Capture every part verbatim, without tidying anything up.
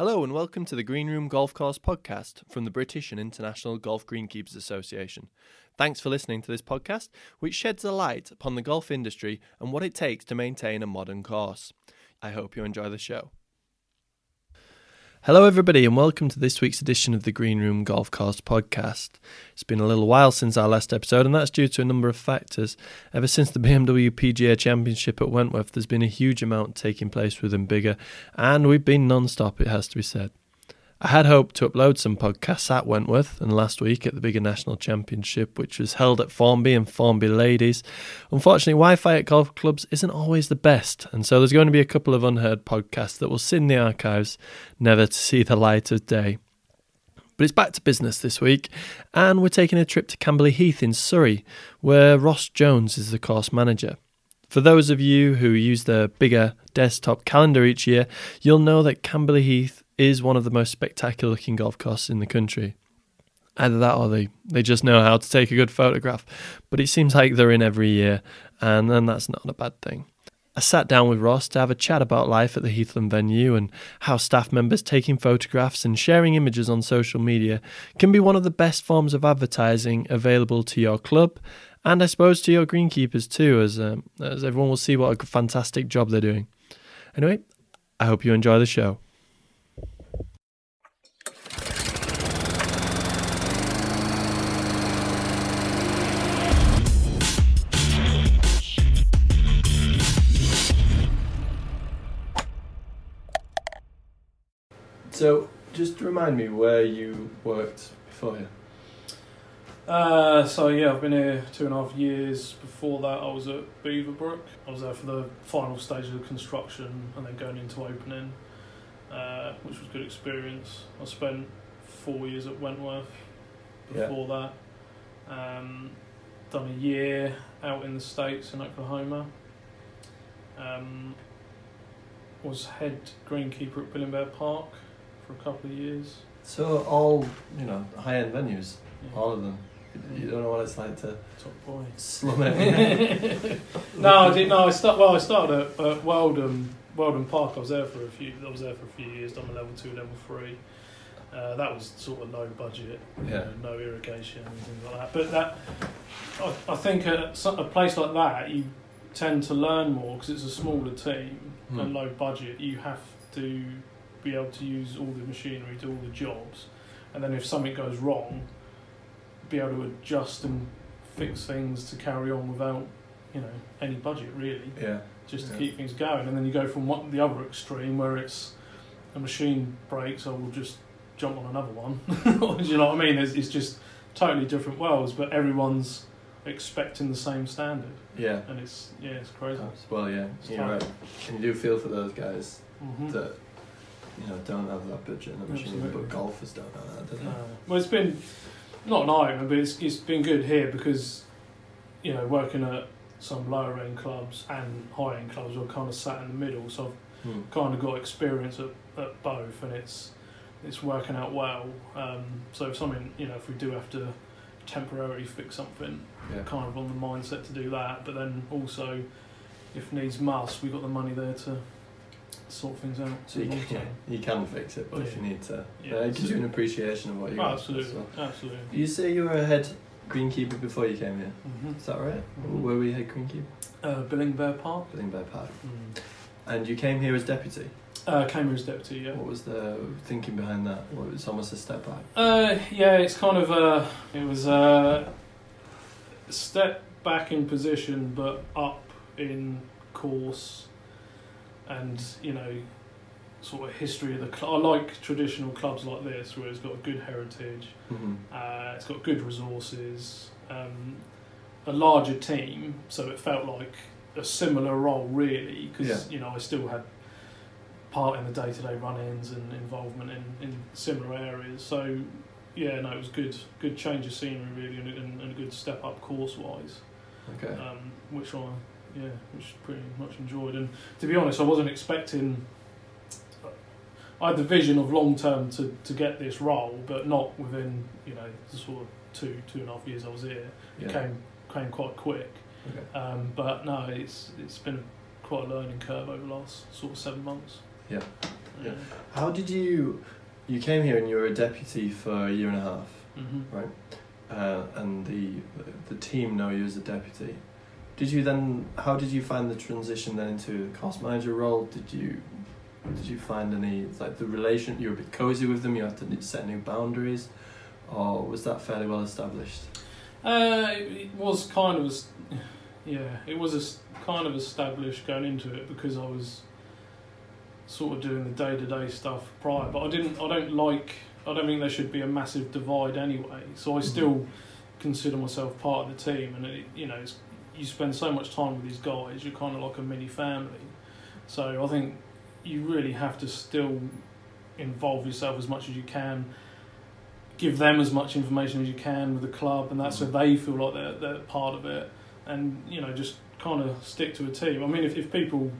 Hello and welcome to the Green Room Golf Course podcast from the British and International Golf Greenkeepers Association. Thanks for listening to this podcast, which sheds a light upon the golf industry and what it takes to maintain a modern course. I hope you enjoy the show. Hello everybody and welcome to this week's edition of the Green Room Golf Course podcast. It's been a little while since our last episode and that's due to a number of factors. Ever since the B M W P G A Championship at Wentworth, there's been a huge amount taking place within Biggar, and we've been non-stop, it has to be said. I had hoped to upload some podcasts at Wentworth and last week at the Biggar National Championship, which was held at Formby and Formby Ladies. Unfortunately, Wi-Fi at golf clubs isn't always the best, and so there's going to be a couple of unheard podcasts that will sit in the archives, never to see the light of day. But it's back to business this week, and we're taking a trip to Camberley Heath in Surrey, where Ross Jones is the course manager. For those of you who use the Biggar desktop calendar each year, you'll know that Camberley Heath is one of the most spectacular looking golf courses in the country. Either that or they, they just know how to take a good photograph, but it seems like they're in every year, and then that's not a bad thing. I sat down with Ross to have a chat about life at the Heathland venue and how staff members taking photographs and sharing images on social media can be one of the best forms of advertising available to your club, and I suppose to your greenkeepers too, as um, as everyone will see what a fantastic job they're doing. Anyway, I hope you enjoy the show. So, just remind me where you worked before you. Uh, so yeah, I've been here two and a half years. Before that, I was at Beaverbrook. I was there for the final stage of the construction and then going into opening, uh, which was a good experience. I spent four years at Wentworth before yeah. that. Um, done a year out in the States in Oklahoma. Um, was head greenkeeper at Billingborough Park for a couple of years. So all, you know, high-end venues, yeah. all of them. You don't know what it's like to top boy slum it. No, I didn't. No, I start. Well, I started at, at Weldon, Weldon Park. I was there for a few. I was there for a few years. Done a level two, level three. Uh, that was sort of low budget, yeah. you know, no irrigation and things like that. But that, I, I think at a place like that, you tend to learn more because it's a smaller team hmm. and low budget. You have to be able to use all the machinery, do all the jobs, and then if something goes wrong, be able to adjust and fix things to carry on without, you know, any budget really. Yeah. Just to yeah. keep things going, and then you go from one, the other extreme where it's a machine breaks, I will just jump on another one. Do you know what I mean? It's, it's just totally different worlds, but everyone's expecting the same standard. Yeah. And it's yeah, it's crazy. Well, yeah, it's you're right. And you do feel for those guys mm-hmm. that, you know, don't have that budget in the machine, Absolutely. but golfers don't have that, do they? No. Well, it's been not an eye-opener, but it's it's been good here because, you know, working at some lower end clubs and high end clubs, I've kind of sat in the middle, so I've hmm. kind of got experience at, at both, and it's it's working out well. Um, so if something, you know, if we do have to temporarily fix something, yeah. kind of on the mindset to do that, but then also, if needs must, we've got the money there to sort things out. So you can, yeah, you can fix it, but yeah. if you need to, yeah, uh, it gives you an appreciation of what you oh, got. Absolutely, well. absolutely. You say you were a head greenkeeper before you came here. Mm-hmm. Is that right? Mm-hmm. Where were you head greenkeeper? Uh, Billingborough Park. Billingborough Park. Mm. And you came here as deputy? Uh, came here as deputy, yeah. What was the thinking behind that? Well, it was almost a step back. Uh, yeah, it's kind of a, it was a step back in position, but up in course, and you know, sort of history of the club. I like traditional clubs like this, where it's got a good heritage, mm-hmm. uh, it's got good resources, um, a larger team, so it felt like a similar role really, because yeah. you know I still had part in the day-to-day run-ins and involvement in, in similar areas. So yeah, no, it was good, good change of scenery really, and, and, and a good step up course-wise. Okay. Um, which I yeah, which pretty much enjoyed. And to be honest, I wasn't expecting. I had the vision of long term to, to get this role, but not within you know the sort of two two and a half years I was here. Yeah. It came came quite quick. Okay. Um, but no, it's it's been quite a learning curve over the last sort of seven months. Yeah. Yeah. How did you? You came here and you were a deputy for a year and a half, mm-hmm. right? Uh, and the the team know you as a deputy. Did you then? How did you find the transition then into the cost manager role? Did you? Did you find any like the relation? You were a bit cozy with them. You had to set new boundaries, or was that fairly well established? Uh, it, it was kind of, yeah, it was a, kind of established going into it because I was sort of doing the day to day stuff prior. But I didn't. I don't like. I don't think there should be a massive divide anyway. So I still mm-hmm. consider myself part of the team, and it, you know, it's, you spend so much time with these guys. You're kind of like a mini family. So I think you really have to still involve yourself as much as you can, give them as much information as you can with the club, and that's mm-hmm. so they feel like they're, they're part of it, and you know, just kind of stick to a team. I mean, if, if people,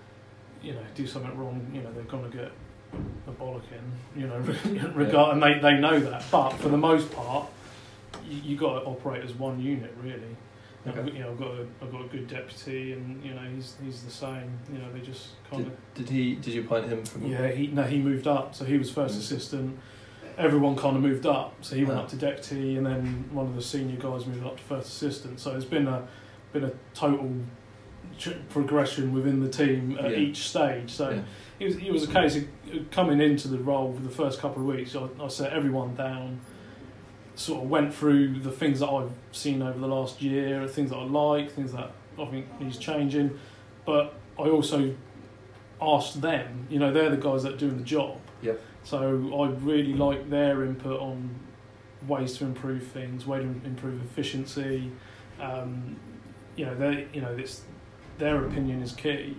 you know, do something wrong, you know, they're going to get a bollocking, you know, regard, and they, they know that, but for the most part, you, you got to operate as one unit, really. Okay. You know, I've got a I've got a good deputy, and you know he's he's the same. You know, they just kind did, of. Did he? Did you appoint him from? Yeah, he no he moved up, so he was first mm-hmm. assistant. Everyone kind of moved up, so he went yeah. up to deputy, and then one of the senior guys moved up to first assistant. So it's been a been a total progression within the team at yeah. each stage. So yeah. it was it was a case of coming into the role for the first couple of weeks. I, I set everyone down. Sort of went through the things that I've seen over the last year, things that I like, things that I think needs changing, but I also asked them, you know, they're the guys that are doing the job. Yep. So I really like their input on ways to improve things, ways to improve efficiency. Um, you know, they, you know, it's their opinion is key,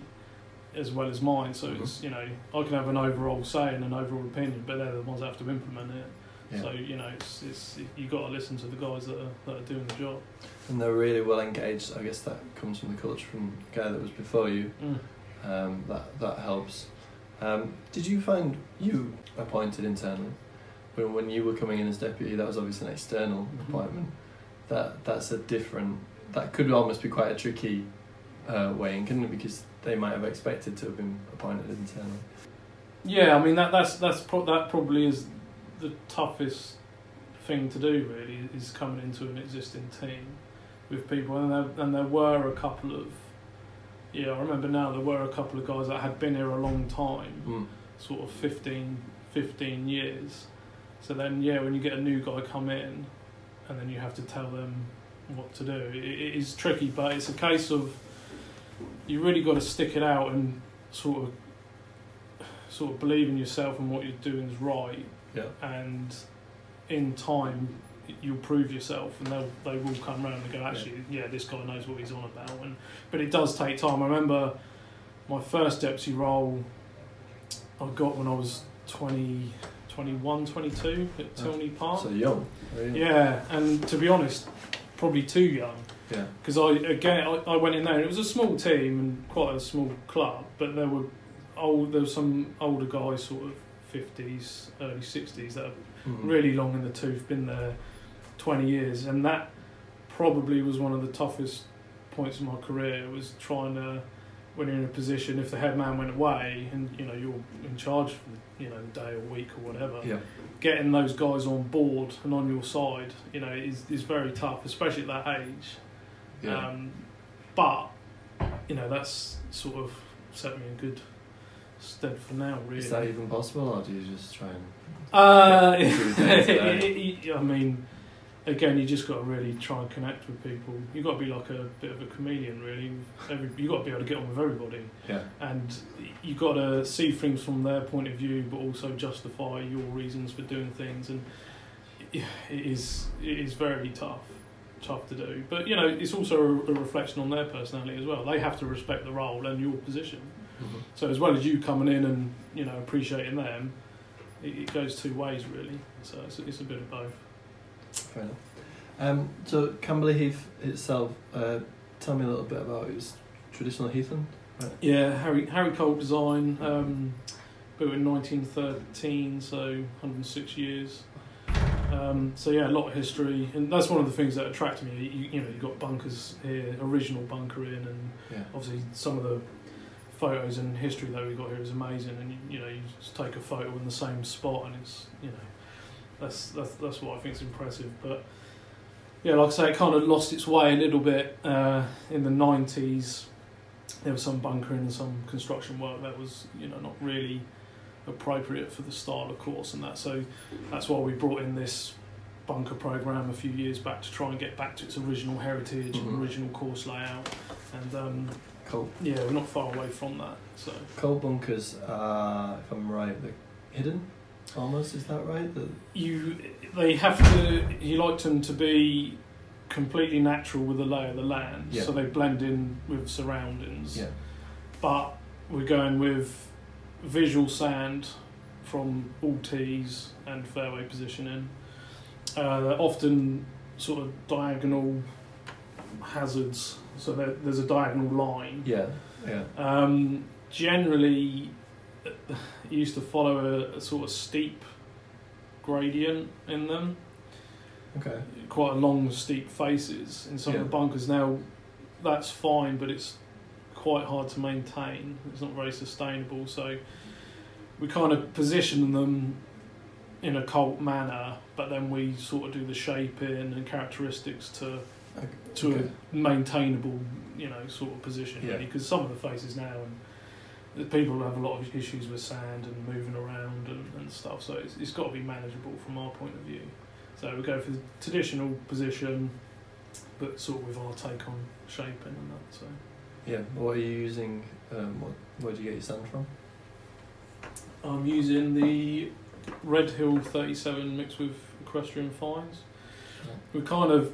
as well as mine. So mm-hmm. it's, you know, I can have an overall say and an overall opinion, but they're the ones that have to implement it. Yeah. So you know, it's it's you got to listen to the guys that are that are doing the job. And they're really well engaged. I guess that comes from the culture from the guy that was before you. Mm. Um, that that helps. Um, did you find you appointed internally when when you were coming in as deputy? That was obviously an external mm-hmm. appointment. That that's a different. That could almost be quite a tricky uh, way in, couldn't it? Because they might have expected to have been appointed internally. Yeah, I mean that that's that's pro- that probably is the toughest thing to do, really, is coming into an existing team with people, and there, and there were a couple of, yeah, I remember now there were a couple of guys that had been here a long time, mm. sort of fifteen, fifteen years. So then, yeah, when you get a new guy come in, and then you have to tell them what to do, it, it is tricky, but it's a case of you really got to stick it out and sort of, sort of believe in yourself and what you're doing is right. Yeah. And in time, you'll prove yourself, and they'll they will come round and go, actually, yeah. yeah, this guy knows what he's on about. And but it does take time. I remember my first deputy role I got when I was twenty, twenty-one, twenty-two at Tilney Park. So young. Really? Yeah, and to be honest, probably too young. Yeah. Because I again I, I went in there and it was a small team and quite a small club, but there were old there were some older guys, sort of fifties, early sixties, that are mm-hmm. really long in the tooth, been there twenty years, and that probably was one of the toughest points in my career, was trying to, when you're in a position, if the head man went away and you know you're in charge for you know the day or week or whatever, yeah. getting those guys on board and on your side, you know, is is very tough, especially at that age. Yeah. Um, but you know that's sort of set me in good stead for now, really. Is that even possible, or do you just try and uh, I mean, again, you just got to really try and connect with people. You've got to be like a bit of a chameleon, really. Every, you've got to be able to get on with everybody. Yeah. And you've got to see things from their point of view, but also justify your reasons for doing things. And it is it is very tough, tough to do. But, you know, it's also a, a reflection on their personality as well. They have to respect the role and your position. Mm-hmm. So as well as you coming in and, you know, appreciating them, it, it goes two ways, really. So it's, it's a bit of both. Fair enough. Um, so Camberley Heath itself, uh, tell me a little bit about its traditional heathland. Right. Yeah, Harry Harry Colt design, um, built in nineteen thirteen, so one hundred six years. Um, so yeah, a lot of history, and that's one of the things that attracted me. You, you know, you've got bunkers here, original bunker in, and yeah. obviously some of the photos and history that we've got here is amazing, and you, you know, you just take a photo in the same spot, and it's, you know, that's that's that's what I think is impressive. But yeah, like I say, it kind of lost its way a little bit uh, in the nineties. There was some bunkering and some construction work that was, you know, not really appropriate for the style of course and that. So that's why we brought in this bunker program a few years back to try and get back to its original heritage Mm-hmm. and original course layout. And um, Cool. yeah, we're not far away from that. So Coal bunkers are, if I'm right, they're hidden almost, is that right? The... you, they have to. You like them to be completely natural with the lay of the land, Yeah. so they blend in with surroundings. Yeah. But we're going with visual sand from all tees and fairway positioning. Uh, often sort of diagonal hazards, so there, there's a diagonal line. Yeah. Yeah. Um, generally, it used to follow a, a sort of steep gradient in them. Okay. Quite a long, steep faces in some Yeah. of the bunkers. Now, that's fine, but it's quite hard to maintain. It's not very sustainable, so we kind of position them in a cult manner, but then we sort of do the shaping and characteristics to Okay. to Okay. a maintainable, you know, sort of position. Yeah. Really, because some of the faces now, and the people have a lot of issues with sand and moving around and, and stuff. So it's, it's got to be manageable from our point of view. So we go for the traditional position, but sort of with our take on shaping and that. So Yeah. What are you using? Um, what, where do you get your sand from? I'm using the Red Hill thirty-seven mixed with equestrian fines. Yeah. We're kind of,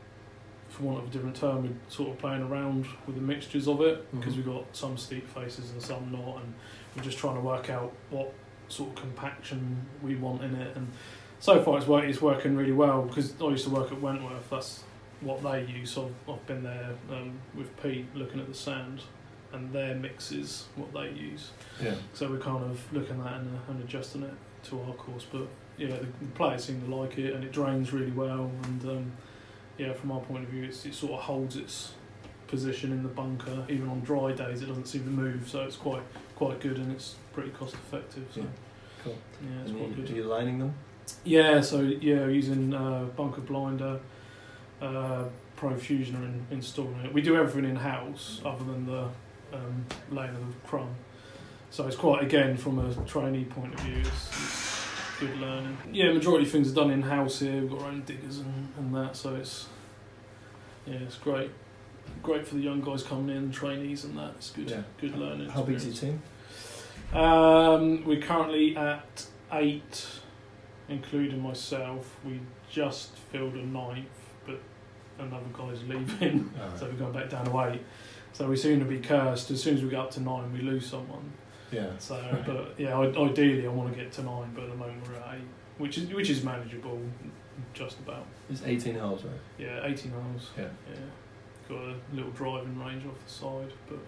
for want of a different term, we're sort of playing around with the mixtures of it, because Mhm. we've got some steep faces and some not, and we're just trying to work out what sort of compaction we want in it. And so far it's, work, it's working really well, because I used to work at Wentworth, that's what they use, so I've, I've been there um, with Pete looking at the sand, and their mix is what they use. Yeah. So we're kind of looking at that and, uh, and adjusting it to our course. But yeah, the, the players seem to like it, and it drains really well. And um, yeah, from our point of view, it's, it sort of holds its position in the bunker. Even on dry days, it doesn't seem to move. So it's quite quite good, and it's pretty cost effective. So Yeah. Cool. yeah, it's And quite you, good. are you lining them? Yeah, so yeah, we're using uh, bunker blinder, uh, Pro Fusioner in, installing it. We do everything in house other than the um, laying of the crumb. So it's quite, again, from a trainee point of view, it's, it's good learning. Yeah, majority of things are done in house here. We've got our own diggers and, and that, so it's yeah, it's great. Great for the young guys coming in, trainees and that. It's good, Yeah. good learning. How big's your experience. team? Um, we're currently at eight, including myself. We just filled a ninth, but another guy's leaving, Alright. so we're going back down to eight. So we seem to be cursed. As soon as we get up to nine, we lose someone. Yeah. So, but yeah, I- ideally I want to get to nine, but at the moment we're at eight, which is which is manageable, just about. It's eighteen holes, right? Yeah, eighteen holes. Yeah. Yeah, got a little driving range off the side, but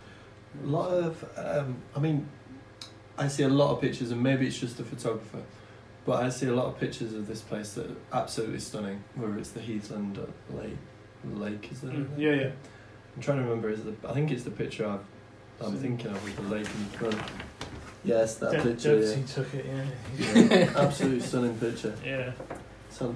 A lot of, um, I mean, I see a lot of pictures, and maybe it's just the photographer, but I see a lot of pictures of this place that are absolutely stunning. Whether it's the Heathland uh, Lake, lake is there? Mm, yeah, yeah. I'm trying to remember. Is it the, I think it's the picture I've, I'm So- thinking of with the lake in front. Yes, that De- picture. Dempsey Yeah. took it. Yeah. Yeah, absolutely stunning picture. Yeah. So,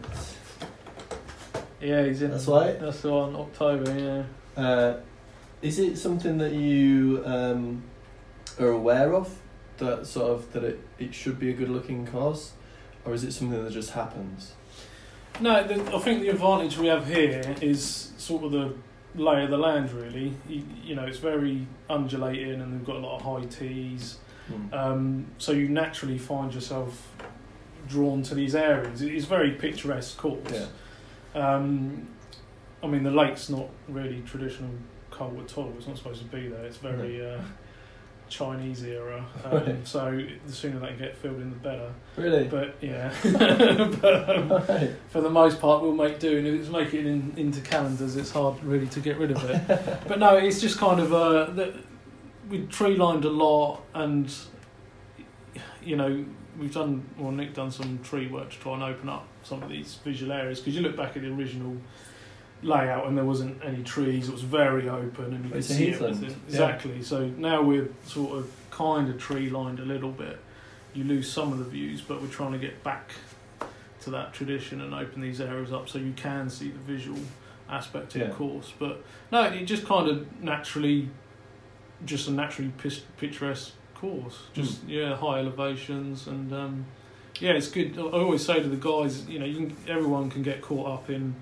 Yeah, he's in. That's right. That's the one, October. Yeah. uh, is it something that you um, are aware of, that sort of that it, it should be a good looking course, or is it something that just happens? No, the, I think the advantage we have here is sort of the lay of the land. Really, you, you know, it's very undulating, and we've got a lot of high tees. Mm. Um, so you naturally find yourself drawn to these areas. It's a very picturesque course. Yeah. Um, I mean, the lake's not really traditional coal at all. It's not supposed to be there. It's very uh, Chinese era. Um, so the sooner they get filled in, the better. Really? But yeah, but, um, Right. for the most part, we'll make do. And if it's making it in, into calendars, it's hard really to get rid of it. But no, it's just kind of uh, the, we tree lined a lot, and you know, we've done, well, Nick done some tree work to try and open up some of these visual areas, because you look back at the original, layout and there wasn't any trees. It was very open and you could It's a see heathland. everything. Yeah. Exactly. So now we're sort of kind of tree lined a little bit. You lose some of the views, but we're trying to get back to that tradition and open these areas up so you can see the visual aspect of Yeah. the course. But no, it just kind of naturally, just a naturally pis- picturesque course. Just Mm. yeah, high elevations and um, yeah, it's good. I always say to the guys, you know, you can, everyone can get caught up in,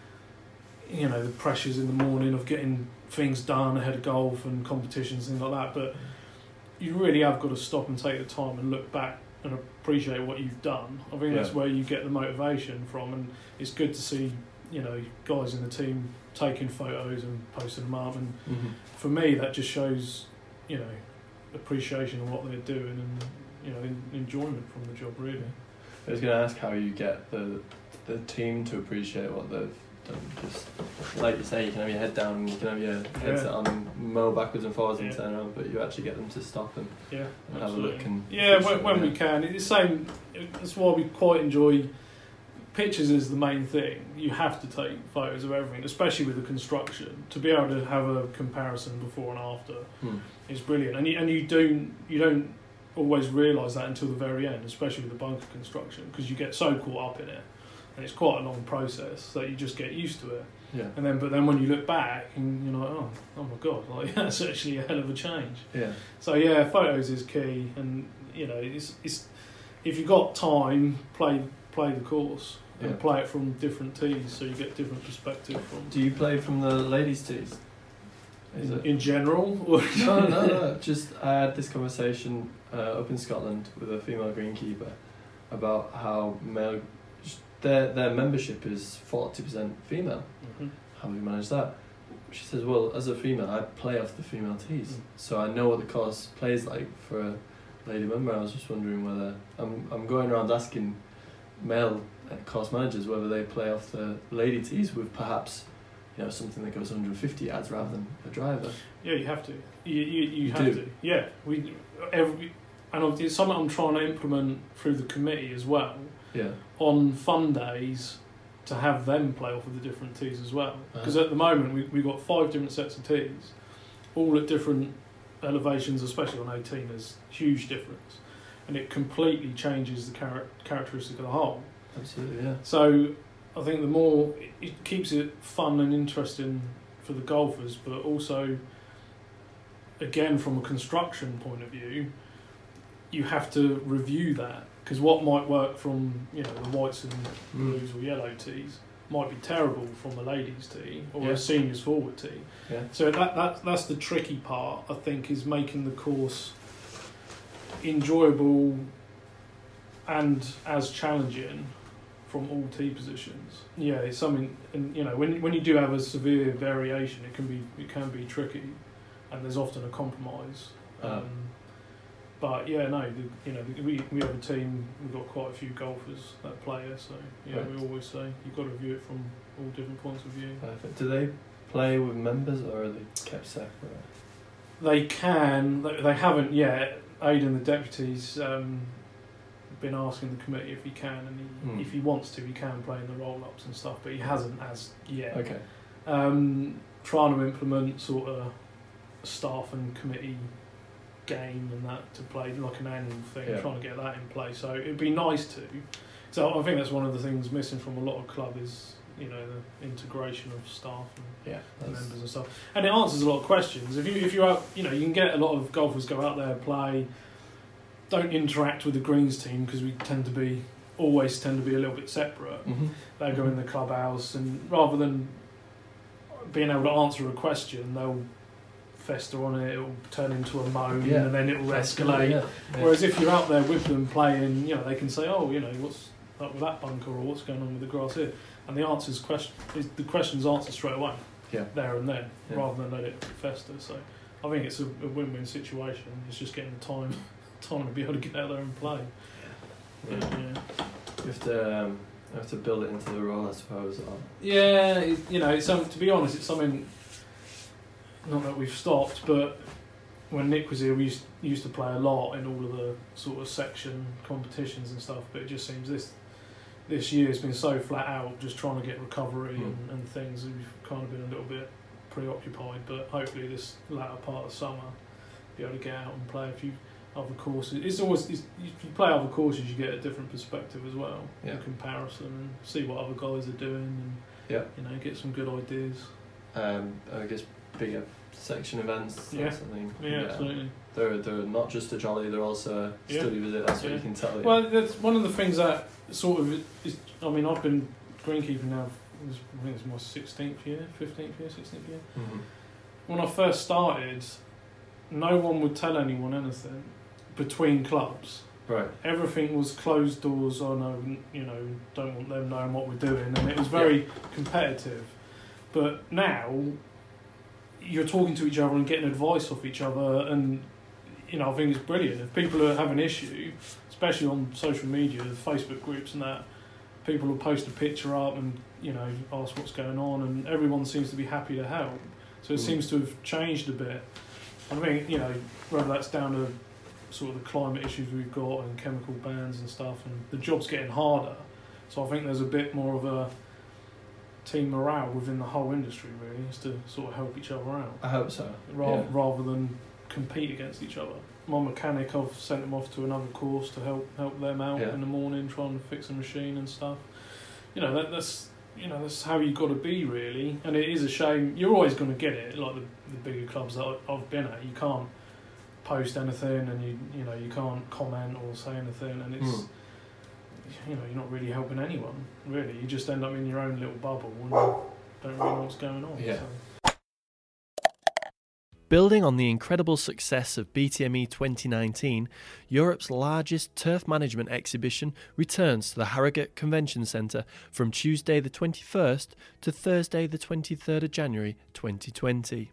you know, the pressures in the morning of getting things done ahead of golf and competitions and things like that. But you really have got to stop and take the time and look back and appreciate what you've done. I think Yeah. that's where you get the motivation from, and it's good to see, you know, guys in the team taking photos and posting them up. And Mm-hmm. for me, that just shows, you know, appreciation of what they're doing and, you know, en- enjoyment from the job, really. I was going to ask how you get the the team to appreciate what they've done. Just like you say, you can have your head down and you can have your headset Yeah. on and mow backwards and forwards and Yeah. turn around, but you actually get them to stop and, Yeah, and have a look. And yeah, when, appreciate when it. we can. It's the same. That's why we quite enjoy. Pictures is the main thing. You have to take photos of everything, especially with the construction. To be able to have a comparison before and after Hmm. is brilliant. And you, and you don't you don't always realise that until the very end, especially with the bunker construction, because you get so caught up in it, and it's quite a long process that you just get used to it. Yeah. And then, but then when you look back, and you're like, oh, oh my god, like that's actually a hell of a change. Yeah. So yeah, photos is key, and you know, it's it's if you've got time, play play the course and Yeah. play it from different tees, so you get different perspective from. Do you play from the ladies' tees? Is In, it? in general, or no, no, no. Just I had this conversation uh, up in Scotland with a female greenkeeper about how male their their membership is forty percent female. Mhm. How do you manage that? She says, well, as a female, I play off the female tees, Mm. so I know what the course plays like for a lady member. I was just wondering whether I'm I'm going around asking male uh, course managers whether they play off the lady tees with perhaps, you know, something that goes one hundred fifty yards rather than a driver. Yeah, you have to. You you, you, You have do? to. Yeah, we every, and it's something I'm trying to implement through the committee as well. Yeah. On fun days, to have them play off of the different tees as well. Because Uh-huh. at the moment we we've got five different sets of tees, all at different elevations, especially on eighteen. There's huge difference, and it completely changes the char- characteristic of the hole. Absolutely, yeah. So I think the more it, it keeps it fun and interesting for the golfers, but also, again, from a construction point of view, you have to review that, because what might work from, you know, the whites and blues or yellow tees might be terrible from a ladies tee or Yeah. a seniors forward tee. Yeah. So that, that that's the tricky part, I think, is making the course enjoyable and as challenging from all tee positions. Yeah, it's something, and you know, when when you do have a severe variation, it can be it can be tricky, and there's often a compromise. Um, Uh. But yeah, no, the, you know, the, we we have a team. We've got quite a few golfers that play here, so yeah, Right. we always say you've got to view it from all different points of view. Perfect. Do they play with members or are they kept separate? They can. They, they haven't yet. Aidan, the deputy's um, been asking the committee if he can, and he, Hmm. if he wants to, he can play in the roll-ups and stuff, but he hasn't as yet. Okay. Um, trying to implement sort of a staff and committee game and that to play like an annual thing, Yeah. trying to get that in place. So it'd be nice to. So I think that's one of the things missing from a lot of club is, you know, the integration of staff and Yeah. and That's, members and stuff, and it answers a lot of questions. If you if you're out, you know, you can get a lot of golfers go out there, play, don't interact with the greens team because we tend to be always tend to be a little bit separate. mm-hmm. They go in the clubhouse, and rather than being able to answer a question, they'll fester on it. It'll turn into a moan, Yeah. and then it will escalate. Yeah. Yeah. Whereas if you're out there with them playing, you know, they can say, "Oh, you know, what's up with that bunker, or what's going on with the grass here," and the answers question is the questions answered straight away. Yeah. There and then, Yeah. rather than let it fester. So I think it's a, a win-win situation. It's just getting the time, time to be able to get out there and play. Yeah. Yeah, You have to um, you have to build it into the role, I suppose. Or, yeah. It, you know, it's some, to be honest, it's something. Not that we've stopped, but when Nick was here, we used, used to play a lot in all of the sort of section competitions and stuff. But it just seems this this year's been so flat out, just trying to get recovery Mm. and, and things. We've kind of been a little bit preoccupied, but hopefully this latter part of summer, be able to get out and play a few other courses. It's always it's, if you play other courses, you get a different perspective as well, Yeah. in comparison, and see what other guys are doing, and Yeah. you know, get some good ideas. Um, I guess bigger section events. Yeah. That's something. Yeah, absolutely. They're they're not just a jolly. They're also a Yeah. study visit. That's what Yeah. you can tell. Well, that's one of the things that sort of is. I mean, I've been greenkeeping now. This, I think it's my sixteenth year, fifteenth year, sixteenth year. Mm-hmm. When I first started, no one would tell anyone anything between clubs. Right. Everything was closed doors. Oh no, you know, don't want them knowing what we're doing, and it was very yeah. competitive. But now, you're talking to each other and getting advice off each other, and you know, I think it's brilliant. If people are having an issue, especially on social media, Facebook groups and that, people will post a picture up and, you know, ask what's going on, and everyone seems to be happy to help. So it mm. seems to have changed a bit. I think, you know, whether that's down to sort of the climate issues we've got and chemical bans and stuff, and the job's getting harder. So I think there's a bit more of a team morale within the whole industry, really, is to sort of help each other out. I hope so. Rather, yeah. rather than compete against each other. My mechanic, I've sent him off to another course to help help them out yeah. in the morning, trying to fix a machine and stuff. You know, that, that's you know that's how you've got to be, really. And it is a shame. You're always going to get it. Like the, the bigger clubs that I've been at, you can't post anything, and you you know you can't comment or say anything, and it's mm. you know you're not really helping anyone. Really, you just end up in your own little bubble and don't really know what's going on. Yeah. So. Building on the incredible success of B T M E twenty nineteen, Europe's largest turf management exhibition returns to the Harrogate Convention Centre from Tuesday the twenty-first to Thursday the twenty-third of January twenty twenty.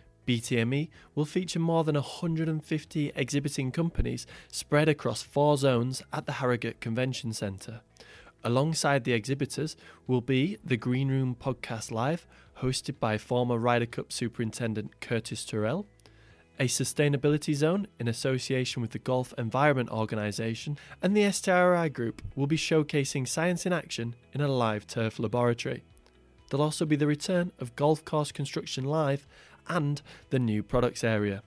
B T M E will feature more than one hundred fifty exhibiting companies spread across four zones at the Harrogate Convention Centre. Alongside the exhibitors will be the Green Room Podcast Live, hosted by former Ryder Cup Superintendent Curtis Terrell, a sustainability zone in association with the Golf Environment Organisation, and the S T R I Group will be showcasing science in action in a live turf laboratory. There'll also be the return of Golf Course Construction Live and the new products area.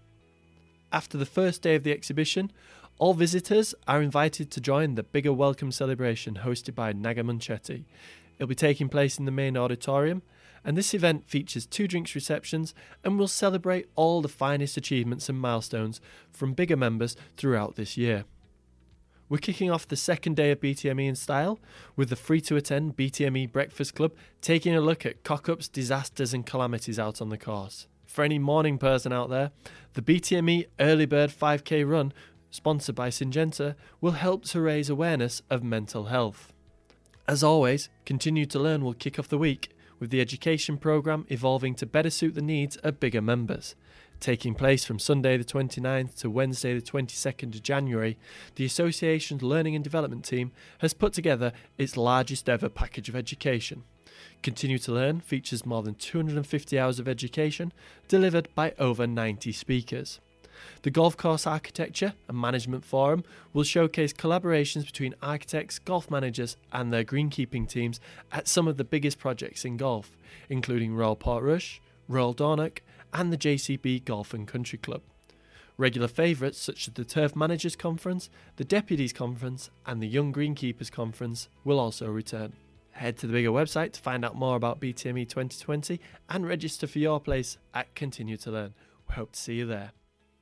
After the first day of the exhibition, all visitors are invited to join the bigger welcome celebration hosted by Naga Munchetti. It'll be taking place in the main auditorium, and this event features two drinks receptions and will celebrate all the finest achievements and milestones from bigger members throughout this year. We're kicking off the second day of B T M E in style with the free-to-attend B T M E Breakfast Club taking a look at cock-ups, disasters and calamities out on the course. For any morning person out there, the B T M E Early Bird five K Run, sponsored by Syngenta, will help to raise awareness of mental health. As always, Continue to Learn will kick off the week with the education programme evolving to better suit the needs of bigger members. Taking place from Sunday the twenty-ninth to Wednesday the twenty-second of January, the Association's Learning and Development team has put together its largest ever package of education. Continue to Learn features more than two hundred fifty hours of education delivered by over ninety speakers. The Golf Course Architecture and Management Forum will showcase collaborations between architects, golf managers and their greenkeeping teams at some of the biggest projects in golf, including Royal Portrush, Royal Dornoch and the J C B Golf and Country Club. Regular favourites such as the Turf Managers Conference, the Deputies Conference and the Young Greenkeepers Conference will also return. Head to the bigger website to find out more about B T M E twenty twenty and register for your place at Continue to Learn. We hope to see you there.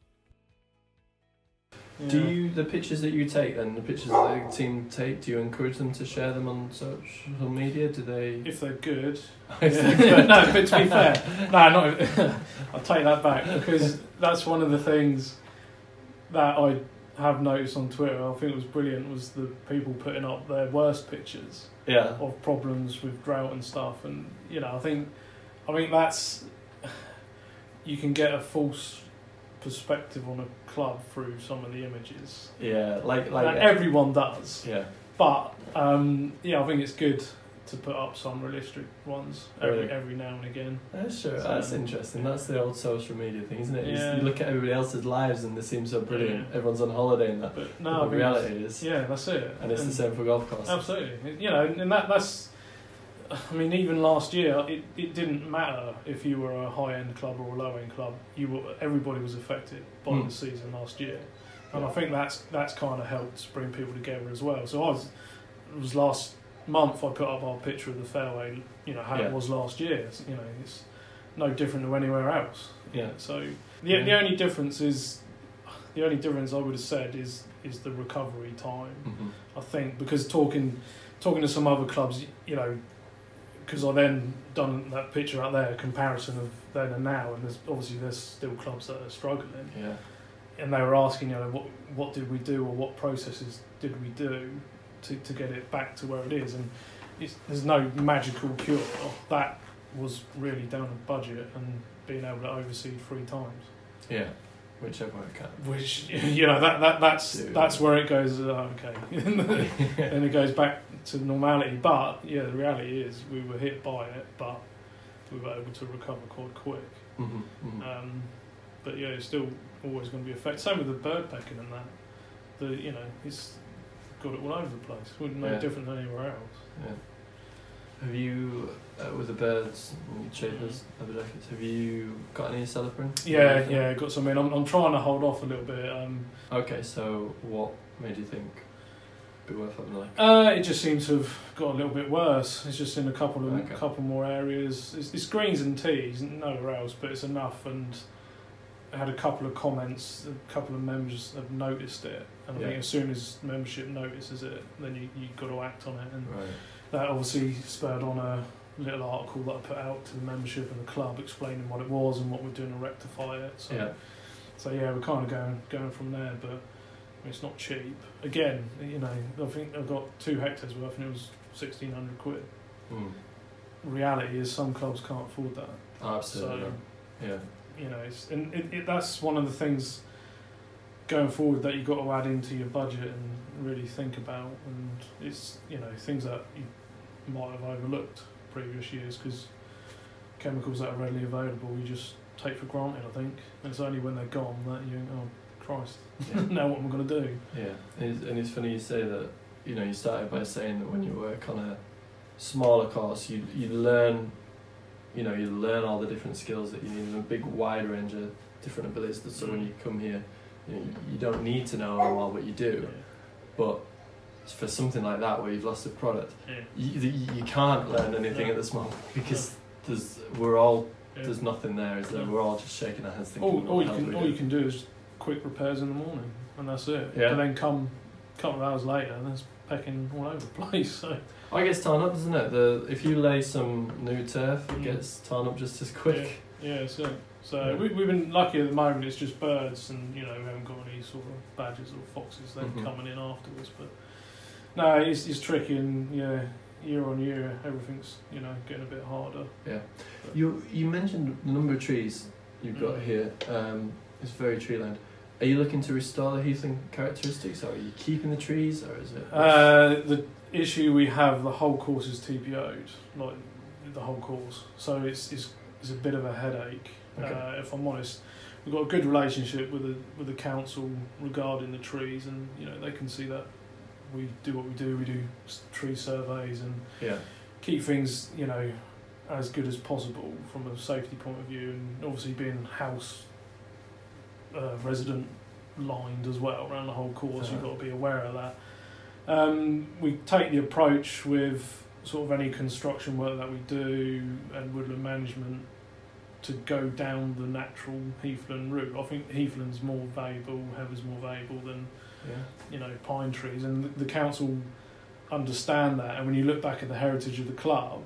Yeah. Do you, the pictures that you take then, the pictures that the team take, do you encourage them to share them on social media? Do they... If they're good. If yeah. they're good. No, but to be fair, no, not, I'll take that back, because that's one of the things that I have noticed on Twitter. I think it was brilliant, was the people putting up their worst pictures yeah. of problems with drought and stuff. And, you know, I think, I think that's, you can get a false perspective on a club through some of the images. Yeah, like like and everyone does. Yeah. But um, yeah, I think it's good to put up some realistic ones every Really? every now and again. That's true. So, That's interesting. That's the old social media thing, isn't it? You s- Yeah. You look at everybody else's lives and they seem so brilliant. Yeah. Everyone's on holiday and that. But no, But I the think reality it's- is, yeah, that's it. and it's the same for golf courses. Absolutely, you know, and that that's. I mean, even last year, it, it didn't matter if you were a high end club or a low end club. You were everybody was affected by Mm. the season last year, and Yeah. I think that's that's kind of helped bring people together as well. So I was it was last month I put up our picture of the fairway, you know how Yeah. it was last year. It's, you know, it's no different to anywhere else. Yeah. So the Yeah. the only difference is the only difference I would have said is is the recovery time. Mhm. I think because talking talking to some other clubs, you know, because I then done that picture out there, comparison of then and now, and there's obviously there's still clubs that are struggling, Yeah. and they were asking, you know, what what did we do or what processes did we do to, to get it back to where it is, and it's, there's no magical cure. That was really down to budget and being able to oversee three times. Yeah. Whichever I can. Which you know that, that that's Dude. that's where it goes. Uh, okay, and it goes back to normality. But yeah, the reality is we were hit by it, but we were able to recover quite quick. Mhm, mhm. Um, but yeah, it's still always going to be affected. Same with the bird pecking and that. The you know it's got it all over the place. It's no Yeah. different than anywhere else. Yeah. Have you, uh, with the birds and chafers over decades, have you got any cellophane? Yeah, yeah, got some in. I'm I'm trying to hold off a little bit. Um, Okay, so what made you think it'd be worth having a look? Uh, it just seems to have got a little bit worse. It's just in a couple of Okay. couple more areas. It's, it's greens and tees, nowhere else, but it's enough. And I had a couple of comments. A couple of members have noticed it, and I Yeah. think as soon as membership notices it, then you you got to act on it. And Right. that obviously spurred on a little article that I put out to the membership and the club, explaining what it was and what we're doing to rectify it. So, Yeah. so yeah, we're kind of going going from there, but. It's not cheap. Again, you know, I think I've got two hectares worth and it was sixteen hundred quid. Mm. Reality is some clubs can't afford that. Oh, absolutely. So, yeah. you know, it's, and it, it, that's one of the things going forward that you've got to add into your budget and really think about. And it's, you know, things that you might have overlooked previous years because chemicals that are readily available you just take for granted, I think. And it's only when they're gone that you think, oh, Christ, Yeah. now what am I going to do? Yeah, and it's, and it's funny you say that. You know, you started by saying that when you work on a smaller course, you you learn, you know, you learn all the different skills that you need and a big wide range of different abilities. So when you come here, you know, you don't need to know them all, but you do. Yeah. But for something like that, where you've lost a product, Yeah. you you, you can't learn anything No. at this moment because there's we're all Yeah. there's nothing there, is there? No. We're all just shaking our heads thinking. All, what all the you hell can do we all do? you can do is quick repairs in the morning, and that's it. Yeah. But then come a couple of hours later, and there's pecking all over the place. So I gets torn up, doesn't it? The if you lay some new turf, it Mm. gets torn up just as quick. yeah, so so Yeah. we, we've been lucky at the moment. It's just birds, and you know we haven't got any sort of badgers or foxes. They're Mhm. coming in afterwards, but no, it's it's tricky, and yeah, year on year, everything's you know getting a bit harder. Yeah. But- You you mentioned the number of trees you've got Mm. here. Um, it's very tree lined. Are you looking to restore the heathland characteristics, or are you keeping the trees, or is it? Uh, the issue we have, the whole course is T P O'd, like the whole course. So it's it's, it's a bit of a headache. Okay. Uh, if I'm honest, we've got a good relationship with the with the council regarding the trees, and you know they can see that we do what we do. We do s- tree surveys and Yeah. keep things you know as good as possible from a safety point of view, and obviously being house uh, resident lined as well around the whole course. You've Uh-huh. got to be aware of that. Um, we take the approach with sort of any construction work that we do and woodland management to go down the natural heathland route. I think heathland's more valuable, heather's more valuable than Yeah. you know pine trees, and the, the council understand that. And when you look back at the heritage of the club,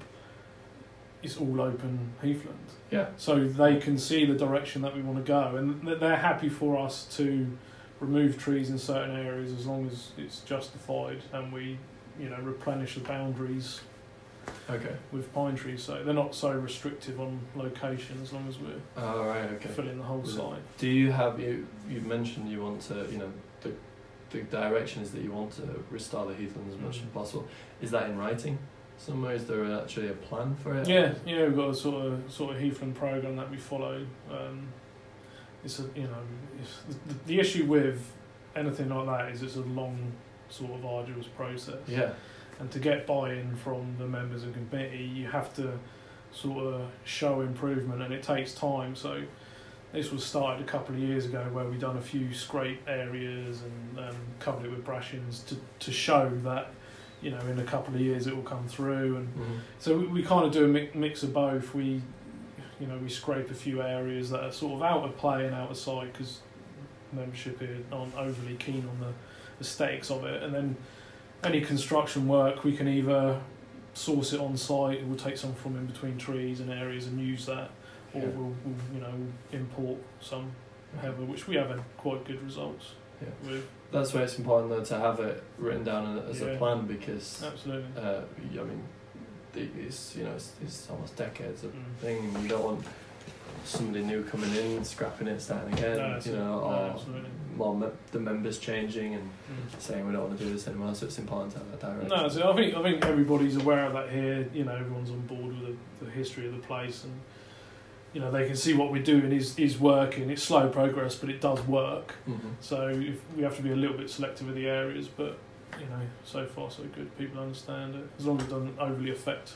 it's all open heathland. Yeah. So they can see the direction that we want to go, and th- they're happy for us to remove trees in certain areas as long as it's justified, and we, you know, replenish the boundaries Okay. with pine trees. So they're not so restrictive on location as long as we're All right. Okay. filling the whole Was it- site. Do you have you? You mentioned you want to. You know, the the direction is that you want to restore the heathland as much Mm. as possible. Is that in writing? Somewhere is there actually a plan for it? Yeah, yeah, we've got a sort of sort of Heathland program that we follow. Um, it's a, you know, it's, the, the issue with anything like that is it's a long, sort of arduous process. Yeah. And to get buy-in from the members of the committee, you have to sort of show improvement, and it takes time. So this was started a couple of years ago, where we done a few scrape areas and um, covered it with brushings to to show that, you know, in a couple of years it will come through. And mm-hmm. so we, we kind of do a mi- mix of both. We, you know, we scrape a few areas that are sort of out of play and out of sight, because membership here aren't overly keen on the aesthetics of it. And then any construction work, we can either source it on site, we'll take some from in between trees and areas and use that, or yeah. we'll, we'll, you know, import some heather, which we have had quite good results yeah. with. That's why it's important though to have it written down as yeah. a plan, because absolutely. Uh, I mean, it's you know it's, it's almost decades of Mm. thing, and you don't want somebody new coming in, scrapping it, starting again. No, you know, no, or absolutely. more me- the members changing and Mm. saying we don't want to do this anymore. So it's important to have a direction. No, so I think I think everybody's aware of that here. You know, everyone's on board with the, the history of the place, and you know they can see what we're doing is is working. It's slow progress, but it does work. Mm-hmm. So if we have to be a little bit selective with the areas, but you know, so far so good. People understand it, as long as it doesn't overly affect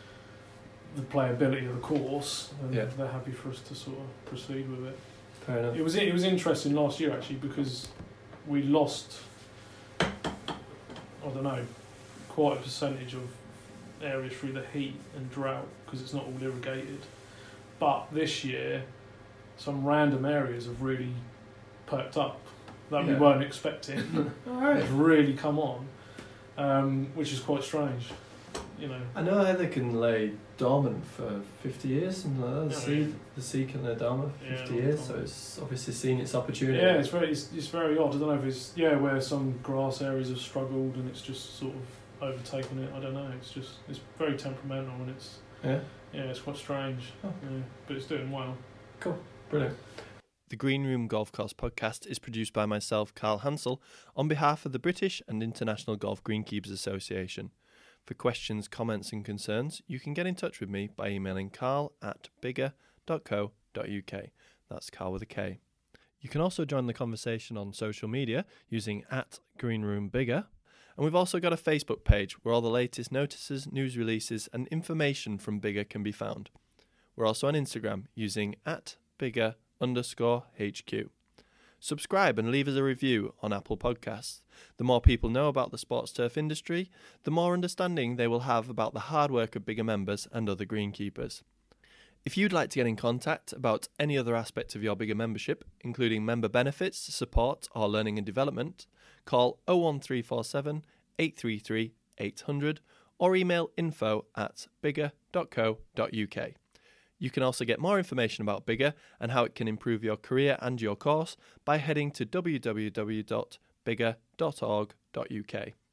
the playability of the course. Then Yeah. they're happy for us to sort of proceed with it. Fair enough. It was it was interesting last year actually, because we lost, I don't know, quite a percentage of areas through the heat and drought, because it's not all irrigated. But this year, some random areas have really perked up that Yeah. we weren't expecting. Alright. It's really come on, um, which is quite strange. You know, I know Heather can lay dormant for fifty years, something like that. The Yeah, sea, yeah. the sea can lay dormant for Yeah, fifty long years, time. so it's obviously seen its opportunity. yeah, it's very it's, it's very odd. I don't know if it's yeah where some grass areas have struggled and it's just sort of overtaken it. I don't know. It's just it's very temperamental, and it's Yeah. yeah it's quite strange. Oh. Yeah, but it's doing well. Cool. Brilliant. The Green Room Golf Course podcast is produced by myself, Carl Hansel, on behalf of the British and International Golf Greenkeepers Association. For questions, comments and concerns, you can get in touch with me by emailing carl at bigger dot co dot uk. That's Carl with a K. You can also join the conversation on social media using at greenroombigger. And we've also got a Facebook page where all the latest notices, news releases and information from Bigger can be found. We're also on Instagram using at bigger underscore HQ. Subscribe and leave us a review on Apple Podcasts. The more people know about the sports turf industry, the more understanding they will have about the hard work of Bigger members and other greenkeepers. If you'd like to get in contact about any other aspect of your Bigger membership, including member benefits, support or learning and development, call oh one three four seven, eight three three, eight hundred or email info at bigger dot co dot uk. You can also get more information about Bigger and how it can improve your career and your course by heading to w w w dot bigger dot org dot uk.